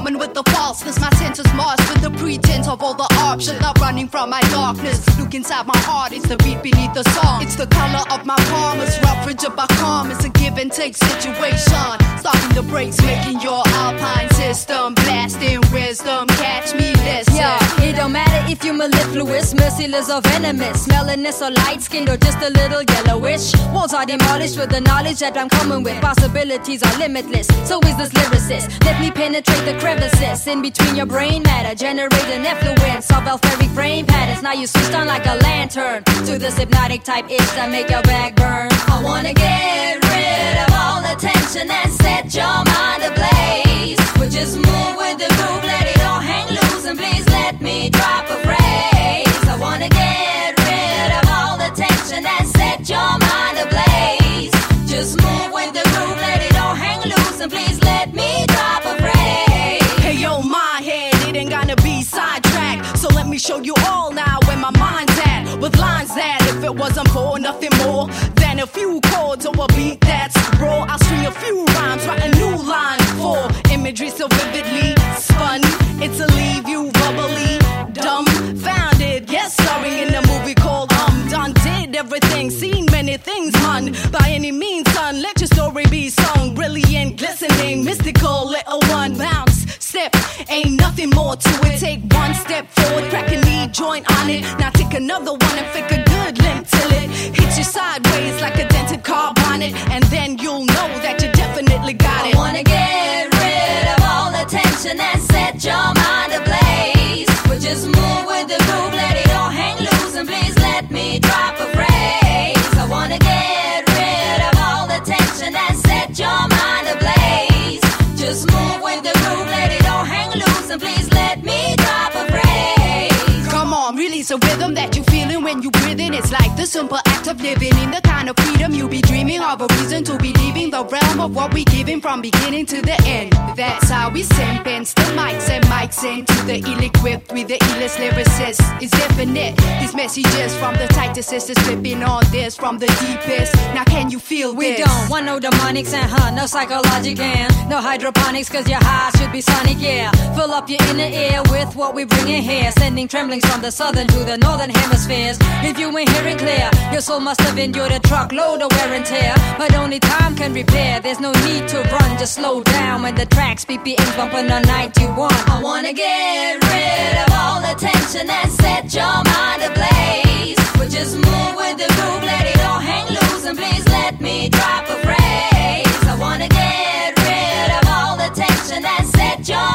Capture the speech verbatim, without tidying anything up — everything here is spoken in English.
coming with the falseness. My senses masked with the pretense of all the options. Not running from my darkness. Look inside my heart, it's the beat beneath the song. It's the color of my palm, it's roughage of my calm. It's a give and take situation. Stopping the brakes, making your alpine system. Blasting wisdom, catch me listen. Yeah, it don't matter if you're mellifluous, merciless or venomous, melanin or light-skinned or just a little yellowish. Walls are demolished with the knowledge that I'm coming with. Possibilities are limitless, so is this lyricist. Let me penetrate the crevices in between your brain matter. Generate an effluence of alpheric brain patterns. Now you switched on like a lantern to this hypnotic type itch that make your back burn. I wanna get rid of all the tension and set your mind ablaze. But just move with the groove, let it all hang loose, and please let me drop a phrase. I wanna get rid of all the tension and set your mind ablaze. Just move with the groove, let it all hang loose, and please let me drop a phrase. Hey yo, my head, it ain't gonna be sidetracked. So let me show you all now where my mind's at. With lines that, if it wasn't for nothing more than a few chords or a beat that's raw, I'll string a few rhymes, write a new line for imagery so vividly spun. It's a leave you bubbly, dumbfounded. Yes, sorry, in a movie called Um Done. Did everything, seen many things, hun. By any means, son, let your story be sung. Brilliant, glistening, mystical, little one. Bounce, step, ain't nothing more to it. Take one step forward, crack a knee joint on it. Now take another one and flick a good limp till it hits you sideways like a dented car bonnet. And then you'll know that you definitely got it. I wanna get rid of all the tension and set your mind ablaze. But just move with the groove, let it all hang loose, and please let me drop a phrase. I wanna get rid of all the tension and set your mind ablaze. Just move with the groove, let it all hang loose, and please let me drop a phrase. Come on, release a rhythm that you're feeling when you breathe in. It's like the simple act of living in the kind of freedom you be dreaming of. A reason to be leaving the realm of what we giving from beginning to the end. That's how we send pens to mics and mics into the ill-equipped with the illest lyricists. It's definite. These messages from the tightest sisters flipping on this from the deepest. Now can you feel we this? We don't want no demonics and huh, no psychologic and no hydroponics, cause your high should be sonic, yeah. Fill up your inner ear with what we bring in here, sending tremblings from the southern to the northern hemispheres. If you ain't hearing clear, your soul must have endured a truckload of wear and tear. But only time can repair, there's no need to run, just slow down when the tracks B P M's bumping on ninety-one. I wanna get rid of all the tension and set your mind ablaze. But just move with the groove, let it all hang loose, and please let me drop a phrase. I wanna get rid of all the tension and set your